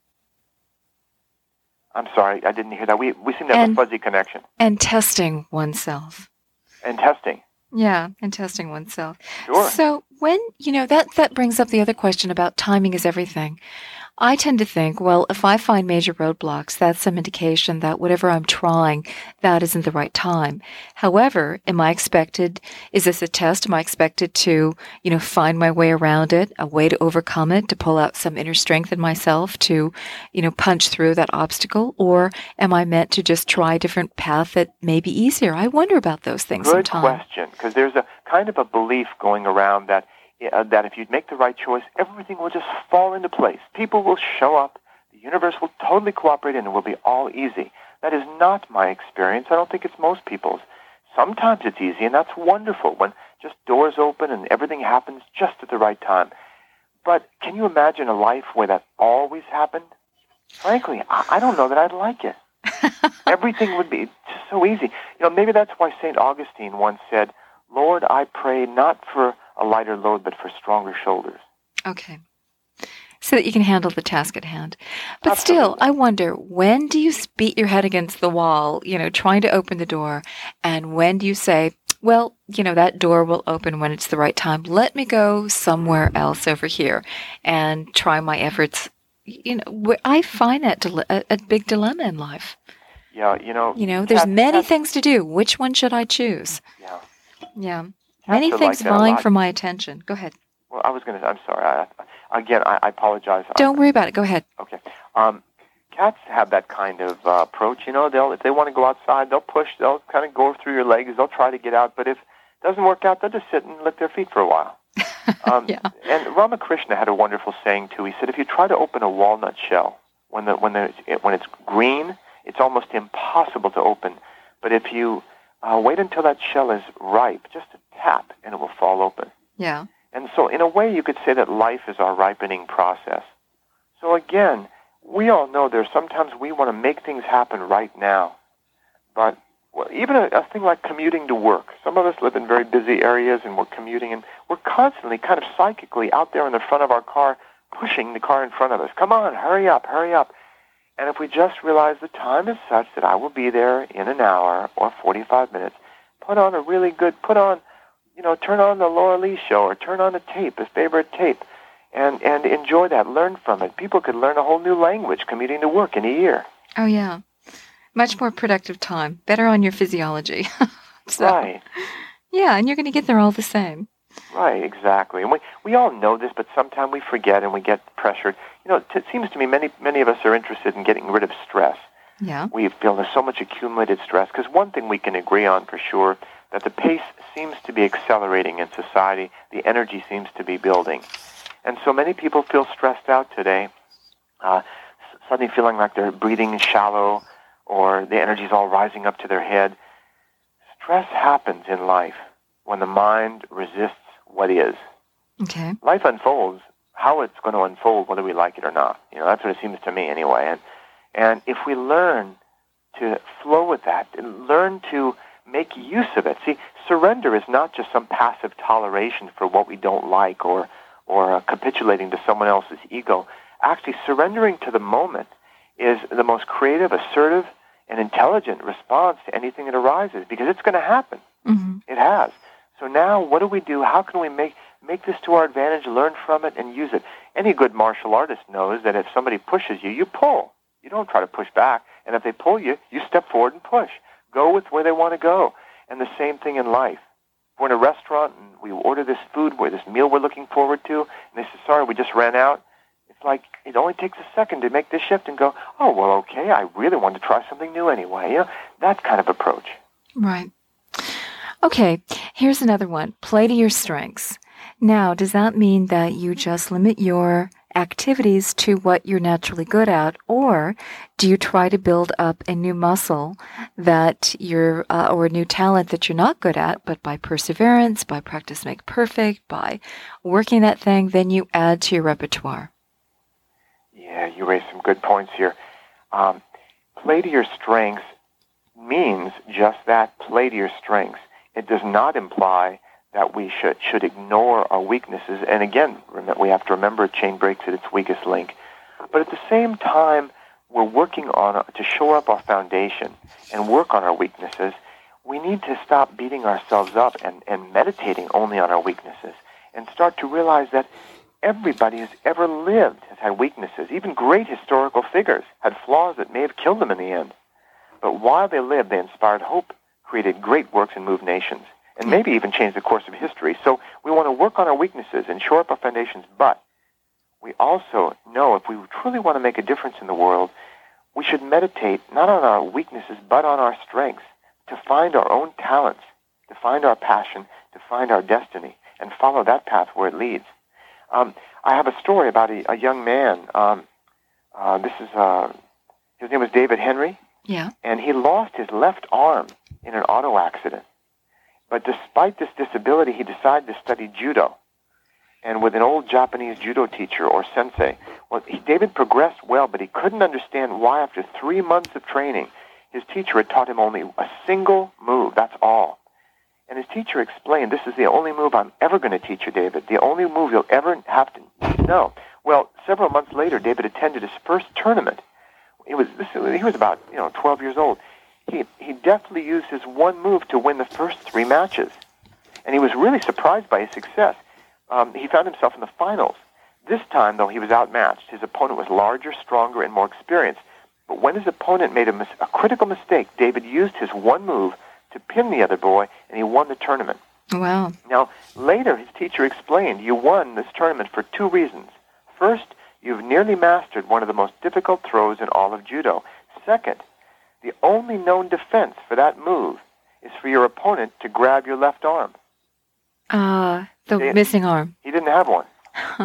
I'm sorry, I didn't hear that. We we seem to have and, a fuzzy connection. And testing oneself. And testing. Yeah, and testing oneself. Sure. So when, you know, that, that brings up the other question about timing is everything. I tend to think, well, if I find major roadblocks, that's some indication that whatever I'm trying, that isn't the right time. However, am I expected, is this a test? Am I expected to, you know, find my way around it, a way to overcome it, to pull out some inner strength in myself to, you know, punch through that obstacle? Or am I meant to just try a different path that may be easier? I wonder about those things Good sometimes. question, because there's a kind of a belief going around that Uh, that if you make the right choice, everything will just fall into place. People will show up, the universe will totally cooperate, and it will be all easy. That is not my experience. I don't think it's most people's. Sometimes it's easy, and that's wonderful when just doors open and everything happens just at the right time. But can you imagine a life where that always happened? Frankly, I, I don't know that I'd like it. Everything would be just so easy. You know, maybe that's why Saint Augustine once said, Lord, I pray not for a lighter load, but for stronger shoulders. Okay. So that you can handle the task at hand. But Absolutely. Still, I wonder, when do you beat your head against the wall, you know, trying to open the door, and when do you say, well, you know, that door will open when it's the right time. Let me go somewhere else over here and try my efforts. You know, I find that dile- a, a big dilemma in life. Yeah, you know. You know, there's that, many that, things to do. Which one should I choose? Yeah. Yeah. Many Cats things like that a vying lot. for my attention. Go ahead. Well, I was going to. I'm sorry. I, again, I, I apologize. Don't worry about it. Go ahead. Okay. Um, cats have that kind of uh, approach. You know, they'll if they want to go outside, they'll push. They'll kind of go through your legs. They'll try to get out. But if it doesn't work out, they'll just sit and lick their feet for a while. Um, yeah. And Ramakrishna had a wonderful saying too. He said, if you try to open a walnut shell when the when the when it's green, it's almost impossible to open. But if you uh, wait until that shell is ripe, just a tap, and it will fall open. Yeah. And so in a way, you could say that life is our ripening process. So again, we all know there's sometimes we want to make things happen right now. But well, even a, a thing like commuting to work. Some of us live in very busy areas, and we're commuting, and we're constantly kind of psychically out there in the front of our car, pushing the car in front of us. Come on, hurry up, hurry up. And if we just realize the time is such that I will be there in an hour or forty-five minutes, put on a really good, put on, you know, turn on the Laura Lee show or turn on a tape, a favorite tape, and, and enjoy that, learn from it. People could learn a whole new language commuting to work in a year. Oh, yeah. Much more productive time. Better on your physiology. so, right. Yeah, and you're going to get there all the same. Right, exactly. And we, we all know this, but sometimes we forget and we get pressured. You know, it, it seems to me many many of us are interested in getting rid of stress. Yeah. We feel there's so much accumulated stress, because one thing we can agree on for sure, that the pace seems to be accelerating in society. The energy seems to be building. And so many people feel stressed out today. uh, s- suddenly feeling like they're breathing shallow, or the energy's all rising up to their head. Stress happens in life when the mind resists what is. Okay. Life unfolds how it's going to unfold, whether we like it or not. You know, that's what it seems to me anyway. And and if we learn to flow with that, and learn to make use of it. See, surrender is not just some passive toleration for what we don't like, or or uh, capitulating to someone else's ego. Actually, surrendering to the moment is the most creative, assertive, and intelligent response to anything that arises, because it's going to happen. Mm-hmm. It has. So now, what do we do? How can we make make this to our advantage, learn from it, and use it? Any good martial artist knows that if somebody pushes you, you pull. You don't try to push back. And if they pull you, you step forward and push. Go with where they want to go. And the same thing in life. We're in a restaurant and we order this food, where this meal we're looking forward to, and they say, sorry, we just ran out. It's like it only takes a second to make this shift and go, oh, well, okay, I really wanted to try something new anyway. You know, that kind of approach. Right. Okay, here's another one. Play to your strengths. Now, does that mean that you just limit your activities to what you're naturally good at, or do you try to build up a new muscle that you're, uh, or a new talent that you're not good at, but by perseverance, by practice make perfect, by working that thing, then you add to your repertoire? Yeah, you raised some good points here. Um, play to your strengths means just that, play to your strengths. It does not imply that we should should ignore our weaknesses. And again, we have to remember a chain breaks at its weakest link. But at the same time, we're working on to shore up our foundation and work on our weaknesses. We need to stop beating ourselves up and, and meditating only on our weaknesses, and start to realize that everybody who's ever lived has had weaknesses. Even great historical figures had flaws that may have killed them in the end. But while they lived, they inspired hope, created great works, and moved nations, and maybe even changed the course of history. So we want to work on our weaknesses and shore up our foundations, but we also know if we truly want to make a difference in the world, we should meditate not on our weaknesses, but on our strengths, to find our own talents, to find our passion, to find our destiny, and follow that path where it leads. Um, I have a story about a, a young man. Um, uh, this is uh, his name was David Henry. Yeah. And he lost his left arm in an auto accident. But despite this disability, he decided to study judo. And with an old Japanese judo teacher or sensei, well, he, David progressed well, but he couldn't understand why after three months of training, his teacher had taught him only a single move, that's all. And his teacher explained, this is the only move I'm ever going to teach you, David, the only move you'll ever have to know. Well, several months later, David attended his first tournament. He was this, he was about you know twelve years old. He he deftly used his one move to win the first three matches, and he was really surprised by his success. Um, he found himself in the finals. This time, though, he was outmatched. His opponent was larger, stronger, and more experienced. But when his opponent made a, mis- a critical mistake, David used his one move to pin the other boy, and he won the tournament. Wow. Now, later, his teacher explained, you won this tournament for two reasons. First, you've nearly mastered one of the most difficult throws in all of judo. Second, the only known defense for that move is for your opponent to grab your left arm. Ah, uh, the they, missing arm. He didn't have one.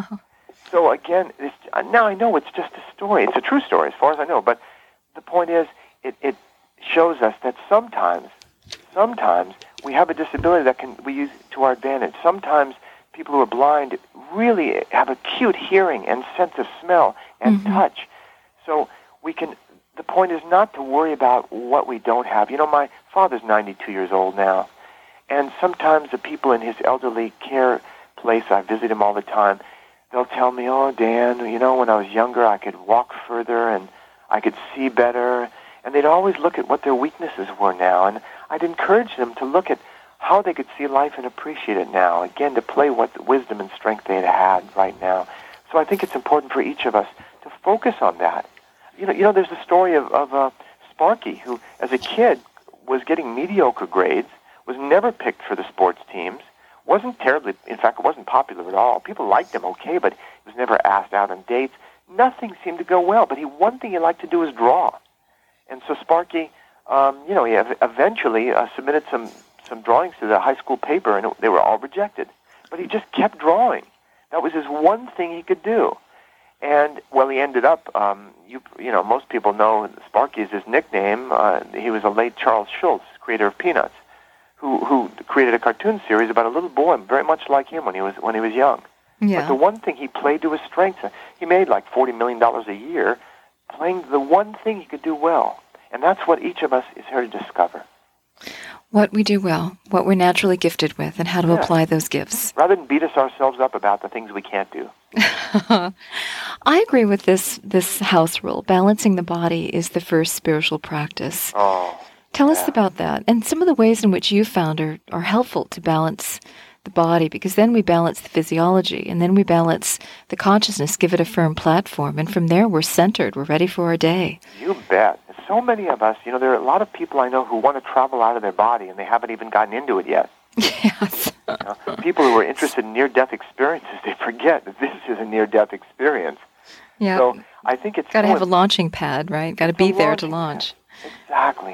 So again, this, now I know it's just a story. It's a true story as far as I know. But the point is, it, it shows us that sometimes, sometimes we have a disability that can we use to our advantage. Sometimes people who are blind really have acute hearing and sense of smell and mm-hmm. touch. So we can. The point is not to worry about what we don't have. You know, my father's ninety-two years old now, and sometimes the people in his elderly care place, I visit him all the time, they'll tell me, oh, Dan, you know, when I was younger, I could walk further and I could see better. And they'd always look at what their weaknesses were now. And I'd encourage them to look at how they could see life and appreciate it now. Again, to play what wisdom and strength they had right now. So I think it's important for each of us to focus on that. You know, you know, there's the story of, of uh, Sparky, who, as a kid, was getting mediocre grades, was never picked for the sports teams, wasn't terribly, in fact, it wasn't popular at all. People liked him okay, but he was never asked out on dates. Nothing seemed to go well, but he one thing he liked to do was draw. And so Sparky, um, you know, he eventually uh, submitted some, some drawings to the high school paper, and it, they were all rejected. But he just kept drawing. That was his one thing he could do. And, well, he ended up, um, you you know, most people know Sparky is his nickname. Uh, he was a late Charles Schulz, creator of Peanuts, who who created a cartoon series about a little boy very much like him when he was when he was young. Yeah. But the one thing he played to his strengths, he made like forty million dollars a year playing the one thing he could do well. And that's what each of us is here to discover. What we do well, what we're naturally gifted with, and how to Yeah. apply those gifts. Rather than beat us ourselves up about the things we can't do. I agree with this this house rule. Balancing the body is the first spiritual practice. Oh, Tell yeah. us about that and some of the ways in which you found are, are helpful to balance the body, because then we balance the physiology and then we balance the consciousness, give it a firm platform, and from there we're centered, we're ready for our day. You bet. So many of us, you know, there are a lot of people I know who want to travel out of their body and they haven't even gotten into it yet. Yes. You know, people who are interested in near-death experiences, they forget that this is a near-death experience. Yeah. So I think it's Got to so have a launching pad, right? Got to be a there to launching launch. pad. Exactly.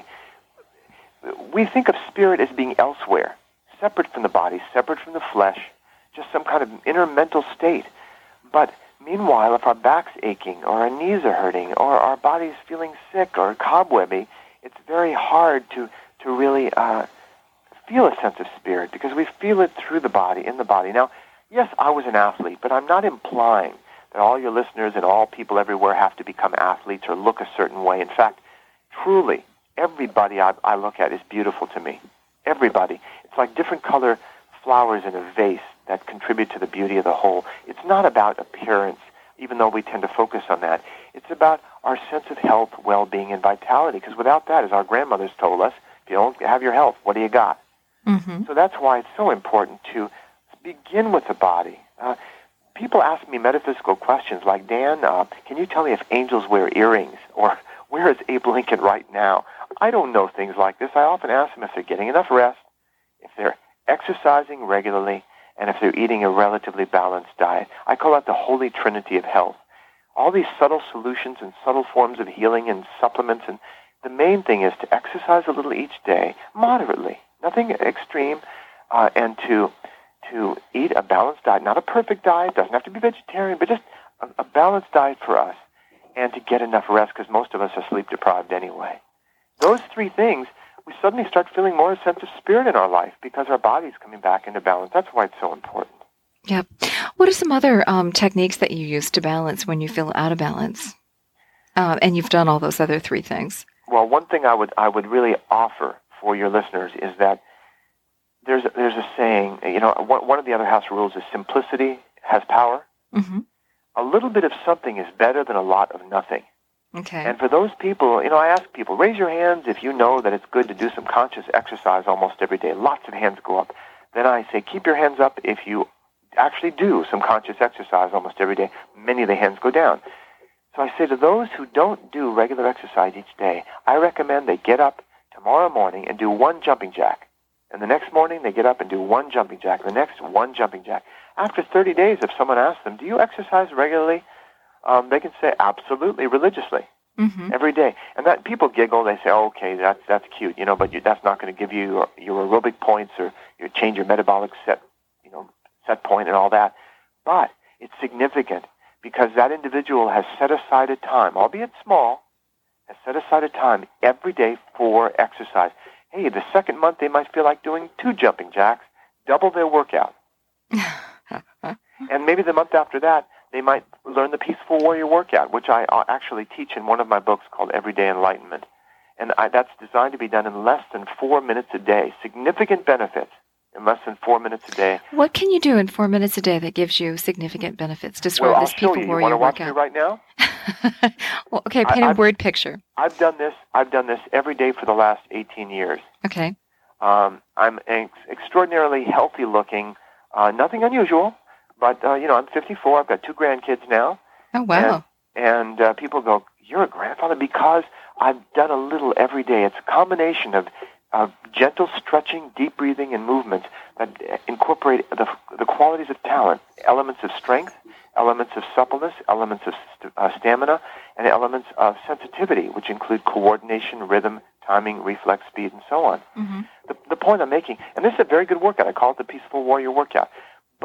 We think of spirit as being elsewhere, separate from the body, separate from the flesh, just some kind of inner mental state. But meanwhile, if our back's aching or our knees are hurting or our body's feeling sick or cobwebby, it's very hard to, to really uh, feel a sense of spirit because we feel it through the body, in the body. Now, yes, I was an athlete, but I'm not implying that all your listeners and all people everywhere have to become athletes or look a certain way. In fact, truly, everybody I, I look at is beautiful to me. Everybody. It's like different color flowers in a vase that contribute to the beauty of the whole. It's not about appearance, even though we tend to focus on that. It's about our sense of health, well-being, and vitality, because without that, as our grandmothers told us, if you don't have your health, what do you got? Mm-hmm. So that's why it's so important to begin with the body. Uh, people ask me metaphysical questions like, Dan, uh, can you tell me if angels wear earrings? Or where is Abe Lincoln right now? I don't know things like this. I often ask them if they're getting enough rest, if they're exercising regularly, and if they're eating a relatively balanced diet. I call that the holy trinity of health. All these subtle solutions and subtle forms of healing and supplements, and the main thing is to exercise a little each day, moderately, nothing extreme, uh, and to to eat a balanced diet, not a perfect diet, doesn't have to be vegetarian, but just a, a balanced diet for us, and to get enough rest because most of us are sleep deprived anyway. Those three things, we suddenly start feeling more a sense of spirit in our life because our body's coming back into balance. That's why it's so important. Yep. What are some other um, techniques that you use to balance when you feel out of balance? Uh, and you've done all those other three things. Well, one thing I would I would really offer for your listeners is that there's a, there's a saying, you know, one, one of the other house rules is simplicity has power. Mm-hmm. A little bit of something is better than a lot of nothing. Okay. And for those people, you know, I ask people, raise your hands if you know that it's good to do some conscious exercise almost every day. Lots of hands go up. Then I say, keep your hands up if you actually do some conscious exercise almost every day. Many of the hands go down. So I say to those who don't do regular exercise each day, I recommend they get up tomorrow morning and do one jumping jack. And the next morning they get up and do one jumping jack. The next, one jumping jack. After thirty days, if someone asks them, do you exercise regularly? Um, they can say, absolutely, religiously, mm-hmm. every day. And that people giggle. They say, oh, okay, that's that's cute, you know, but you, that's not going to give you your, your aerobic points or you change your metabolic set, you know, set point and all that. But it's significant because that individual has set aside a time, albeit small, has set aside a time every day for exercise. Hey, the second month they might feel like doing two jumping jacks, double their workout. And maybe the month after that, they might learn the Peaceful Warrior Workout, which I actually teach in one of my books called Everyday Enlightenment. And I, that's designed to be done in less than four minutes a day. Significant benefits in less than four minutes a day. What can you do in four minutes a day that gives you significant benefits? Describe well, this I'll show Peaceful you. Warrior You want to watch Workout. me right now? Well, okay, paint I, a I've, word picture. I've done this. I've done this every day for the last eighteen years. Okay. Um, I'm ex- extraordinarily healthy looking. Uh, nothing unusual, but uh, you know, I'm fifty-four. I've got two grandkids now. Oh wow! And, and uh, people go, "You're a grandfather," because I've done a little every day. It's a combination of uh, gentle stretching, deep breathing, and movements that incorporate the the qualities of talent, elements of strength, elements of suppleness, elements of st- uh, stamina, and elements of sensitivity, which include coordination, rhythm, timing, reflex, speed, and so on. Mm-hmm. The, the point I'm making, and this is a very good workout. I call it the Peaceful Warrior Workout. But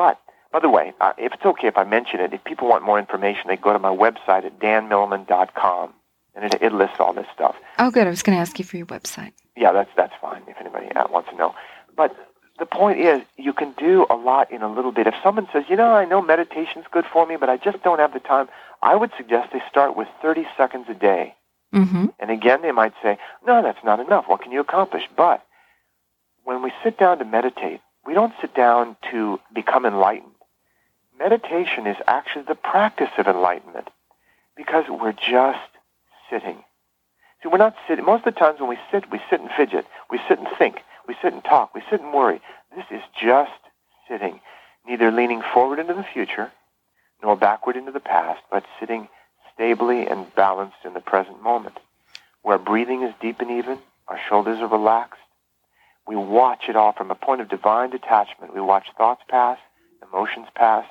By the way, uh, if it's okay if I mention it, if people want more information, they go to my website at dan milliman dot com, and it, it lists all this stuff. Oh, good. I was going to ask you for your website. Yeah, that's that's fine if anybody uh, wants to know. But the point is, you can do a lot in a little bit. If someone says, you know, I know meditation's good for me, but I just don't have the time, I would suggest they start with thirty seconds a day. Mm-hmm. And again, they might say, no, that's not enough. What can you accomplish? But when we sit down to meditate, we don't sit down to become enlightened. Meditation is actually the practice of enlightenment because we're just sitting. See, we're not sitting. Most of the times when we sit, we sit and fidget. We sit and think. We sit and talk. We sit and worry. This is just sitting, neither leaning forward into the future nor backward into the past, but sitting stably and balanced in the present moment, where breathing is deep and even, our shoulders are relaxed. We watch it all from a point of divine detachment. We watch thoughts pass, emotions pass.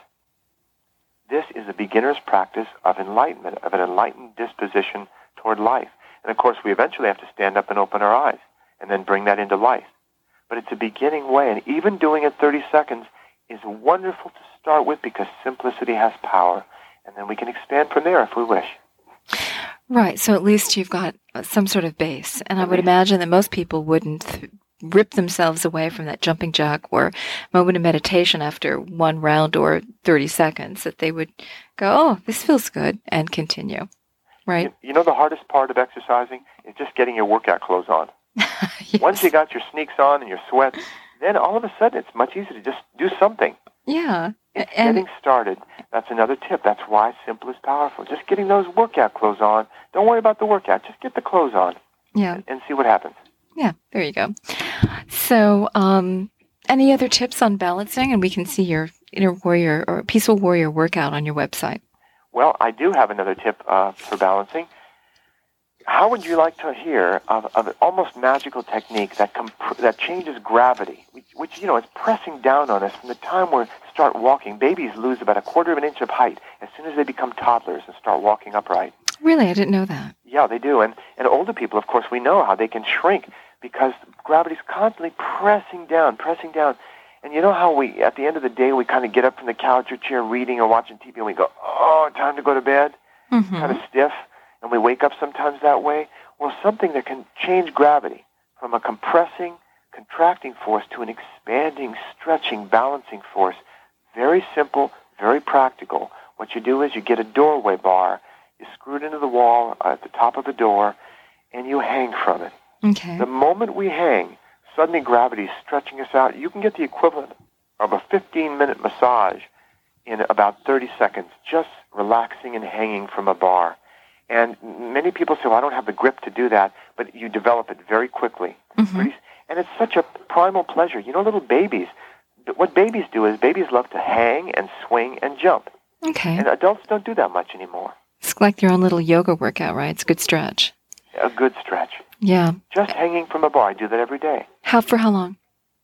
This is a beginner's practice of enlightenment, of an enlightened disposition toward life. And of course, we eventually have to stand up and open our eyes and then bring that into life. But it's a beginning way, and even doing it thirty seconds is wonderful to start with because simplicity has power. And then we can expand from there if we wish. Right, so at least you've got some sort of base. And I would imagine that most people wouldn't th- rip themselves away from that jumping jack or moment of meditation after one round or thirty seconds, that they would go, oh, this feels good, and continue, right? You, you know the hardest part of exercising is just getting your workout clothes on. Yes. Once you got your sneaks on and your sweats, then all of a sudden it's much easier to just do something. Yeah. It's and getting started. That's another tip. That's why simple is powerful. Just getting those workout clothes on. Don't worry about the workout. Just get the clothes on. Yeah. And, and see what happens. Yeah, there you go. So, um, any other tips on balancing? And we can see your Inner Warrior or Peaceful Warrior workout on your website. Well, I do have another tip uh, for balancing. How would you like to hear of, of an almost magical technique that comp- that changes gravity, which, which, you know, is pressing down on us from the time we start walking? Babies lose about a quarter of an inch of height as soon as they become toddlers and start walking upright. Really? I didn't know that. Yeah, they do. And, and older people, of course, we know how they can shrink because gravity's constantly pressing down, pressing down. And you know how we, at the end of the day, we kind of get up from the couch or chair reading or watching T V and we go, oh, time to go to bed? Mm-hmm. Kind of stiff. And we wake up sometimes that way. Well, something that can change gravity from a compressing, contracting force to an expanding, stretching, balancing force. Very simple, very practical. What you do is you get a doorway bar, you screw it into the wall at the top of the door, and you hang from it. Okay. The moment we hang, suddenly gravity is stretching us out. You can get the equivalent of a fifteen-minute massage in about thirty seconds, just relaxing and hanging from a bar. And many people say, well, I don't have the grip to do that, but you develop it very quickly. Mm-hmm. Pretty, and it's such a primal pleasure. You know, little babies, what babies do is babies love to hang and swing and jump. Okay. And adults don't do that much anymore. It's like your own little yoga workout, right? It's a good stretch. A good stretch. Yeah. Just hanging from a bar. I do that every day. How for how long?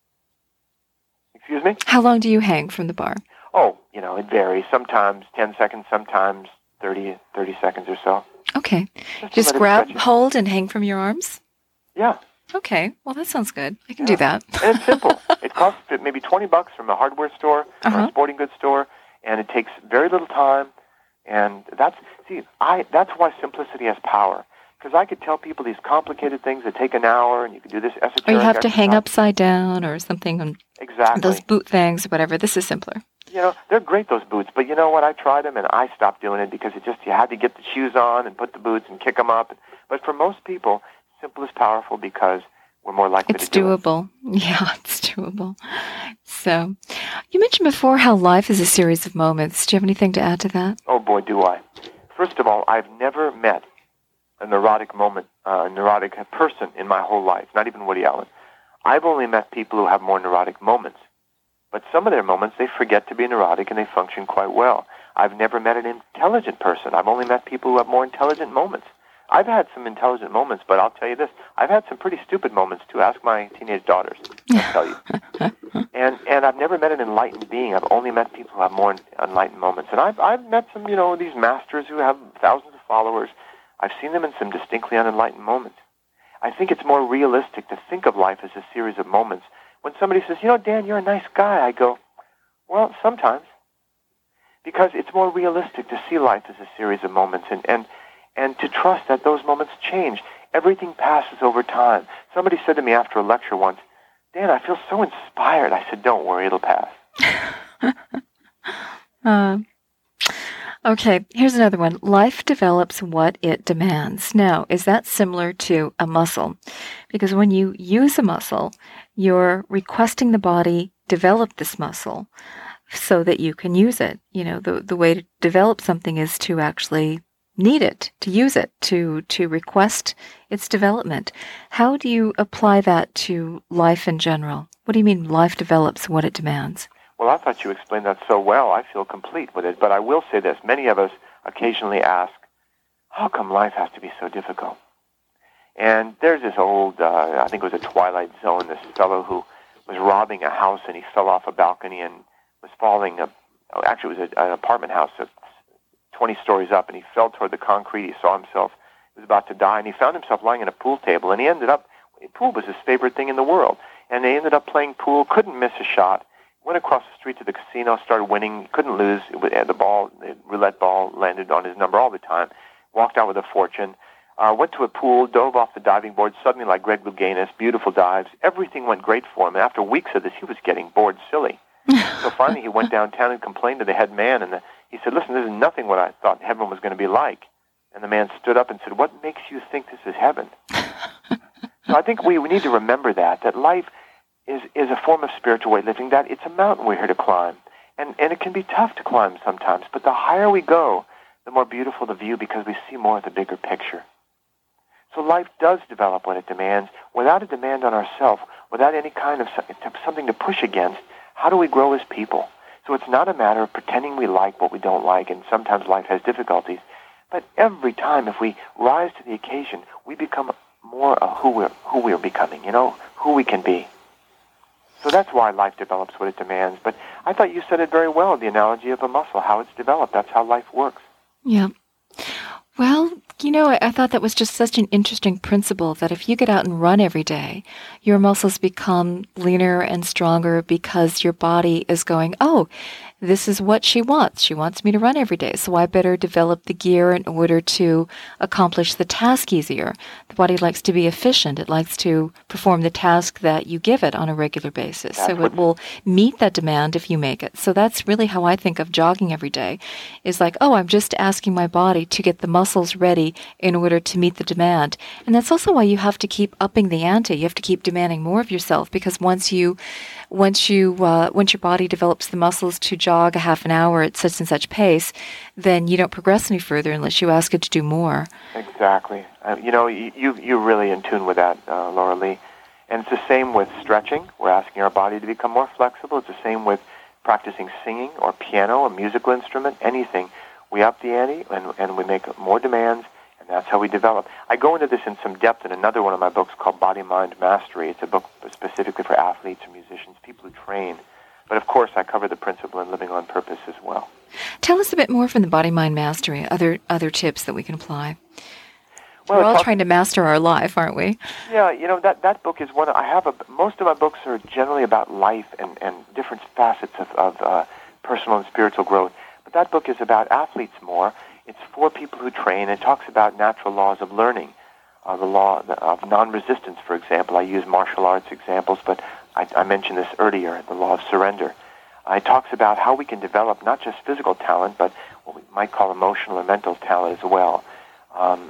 Excuse me? How long do you hang from the bar? Oh, you know, it varies. Sometimes ten seconds, sometimes thirty, thirty seconds or so. Okay. Just, Just let it grab, stretch. hold, and hang from your arms? Yeah. Okay. Well, that sounds good. I can Yeah. do that. And it's simple. It costs maybe twenty bucks from a hardware store or Uh-huh. a sporting goods store, and it takes very little time. And that's, see, I, that's why simplicity has power. Because I could tell people these complicated things that take an hour, and you could do this esoteric Or you have to hang exercise. upside down or something on Exactly. those boot things or whatever. This is simpler. You know, they're great, those boots, but you know what? I tried them, and I stopped doing it because it just, you had to get the shoes on and put the boots and kick them up. But for most people, simple is powerful because we're more likely It's to do it. doable. Yeah, it's doable. So, you mentioned before how life is a series of moments. Do you have anything to add to that? Oh, boy, do I. First of all, I've never met a neurotic moment, uh, a neurotic person in my whole life, not even Woody Allen. I've only met people who have more neurotic moments. But some of their moments, they forget to be neurotic and they function quite well. I've never met an intelligent person. I've only met people who have more intelligent moments. I've had some intelligent moments, but I'll tell you this, I've had some pretty stupid moments too. Ask my teenage daughters. I'll tell you. and and I've never met an enlightened being. I've only met people who have more enlightened moments. And I've I've met some, you know, these masters who have thousands of followers. I've seen them in some distinctly unenlightened moments. I think it's more realistic to think of life as a series of moments. When somebody says, you know, Dan, you're a nice guy, I go, well, sometimes. because it's more realistic to see life as a series of moments and, and, and to trust that those moments change. Everything passes over time. Somebody said to me after a lecture once, Dan, I feel so inspired. I said, don't worry, it'll pass. uh, okay, here's another one. Life develops what it demands. Now, is that similar to a muscle? Because when you use a muscle, you're requesting the body develop this muscle so that you can use it. You know, the, the way to develop something is to actually need it, to use it, to, to request its development. How do you apply that to life in general? What do you mean life develops what it demands? Well, I thought you explained that so well. I feel complete with it. But I will say this. Many of us occasionally ask, how come life has to be so difficult? And there's this old, uh, I think it was a Twilight Zone, this fellow who was robbing a house and he fell off a balcony and was falling, uh, actually it was a, an apartment house uh, twenty stories up, and he fell toward the concrete. He saw himself, he was about to die, and he found himself lying in a pool table, and he ended up, pool was his favorite thing in the world, and they ended up playing pool, couldn't miss a shot, went across the street to the casino, started winning, couldn't lose, the ball, the roulette ball landed on his number all the time, walked out with a fortune, uh, went to a pool, dove off the diving board, suddenly like Greg Louganis, beautiful dives, everything went great for him, and after weeks of this, he was getting bored silly. So finally he went downtown and complained to the head man, and the, he said, listen, this is nothing what I thought heaven was going to be like. And the man stood up and said, what makes you think this is heaven? So I think we, we need to remember that, that life is, is a form of spiritual weightlifting, that it's a mountain we're here to climb. And, and it can be tough to climb sometimes, but the higher we go, the more beautiful the view because we see more of the bigger picture. So life does develop what it demands. Without a demand on ourselves, without any kind of something to push against, how do we grow as people? So it's not a matter of pretending we like what we don't like, and sometimes life has difficulties. But every time, if we rise to the occasion, we become more of who we're, who we're becoming, you know, who we can be. So that's why life develops what it demands. But I thought you said it very well, the analogy of a muscle, how it's developed. That's how life works. Yeah. Well, you know, I, I thought that was just such an interesting principle that if you get out and run every day, your muscles become leaner and stronger because your body is going, oh, this is what she wants. She wants me to run every day, so I better develop the gear in order to accomplish the task easier. The body likes to be efficient. It likes to perform the task that you give it on a regular basis. So it will meet that demand if you make it. So that's really how I think of jogging every day, is like, oh, I'm just asking my body to get the muscles ready in order to meet the demand. And that's also why you have to keep upping the ante. You have to keep demanding more of yourself, because once you Once you, uh, once your body develops the muscles to jog a half an hour at such and such pace, then you don't progress any further unless you ask it to do more. Exactly. Uh, you know, you, you, you're really in tune with that, uh, Laura Lee. And it's the same with stretching. We're asking our body to become more flexible. It's the same with practicing singing or piano, a musical instrument, anything. We up the ante and, and we make more demands, and that's how we develop. I go into this in some depth in another one of my books called Body Mind Mastery. It's a book specifically for athletes and musicians, people who train. But of course, I cover the principle in Living on Purpose as well. Tell us a bit more from the Body Mind Mastery, other other tips that we can apply. Well, We're all trying to master our life, aren't we? Yeah, you know, that, that book is one, I have a, most of my books are generally about life and, and different facets of, of uh, personal and spiritual growth. But that book is about athletes more. It's for people who train. It talks about natural laws of learning, uh, the law of non-resistance, for example. I use martial arts examples, but I, I mentioned this earlier, the law of surrender. Uh, it talks about how we can develop not just physical talent, but what we might call emotional or mental talent as well. Um,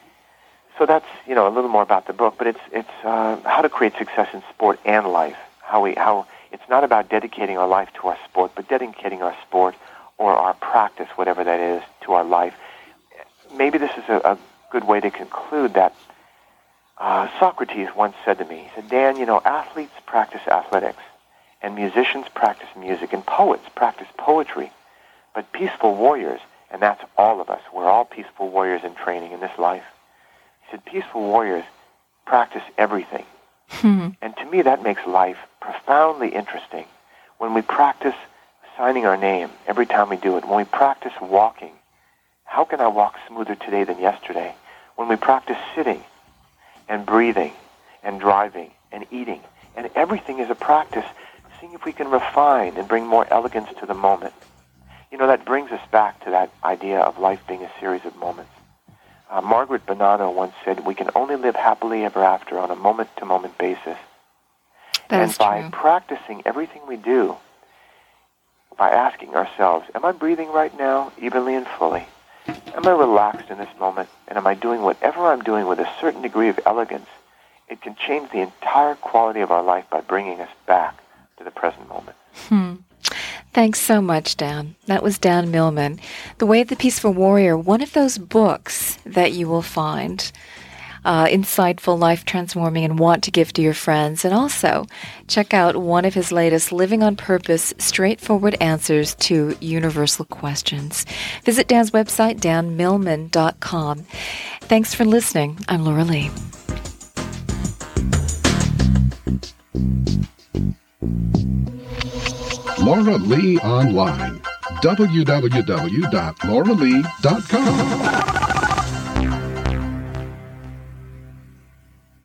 so that's, you know, a little more about the book, but it's it's uh, how to create success in sport and life. How we how it's not about dedicating our life to our sport, but dedicating our sport or our practice, whatever that is, to our life. Maybe this is a, a good way to conclude that uh, Socrates once said to me, he said, Dan, you know, athletes practice athletics, and musicians practice music, and poets practice poetry, but peaceful warriors, and that's all of us, we're all peaceful warriors in training in this life. He said, peaceful warriors practice everything. Hmm. And to me, that makes life profoundly interesting. When we practice signing our name every time we do it, when we practice walking, how can I walk smoother today than yesterday? When we practice sitting and breathing and driving and eating, and everything is a practice, seeing if we can refine and bring more elegance to the moment. you know, that brings us back to that idea of life being a series of moments. Uh, Margaret Bonanno once said, we can only live happily ever after on a moment-to-moment basis. That and is by true. practicing everything we do, by asking ourselves, am I breathing right now, evenly and fully? Am I relaxed in this moment? And am I doing whatever I'm doing with a certain degree of elegance? It can change the entire quality of our life by bringing us back to the present moment. Hmm. Thanks so much, Dan. That was Dan Millman. The Way of the Peaceful Warrior, one of those books that you will find uh, insightful, life-transforming, and want to give to your friends. And also, check out one of his latest Living on Purpose, Straightforward Answers to Universal Questions. Visit Dan's website, dan millman dot com. Thanks for listening. I'm Laura Lee. Laura Lee Online, w w w dot laura lee dot com.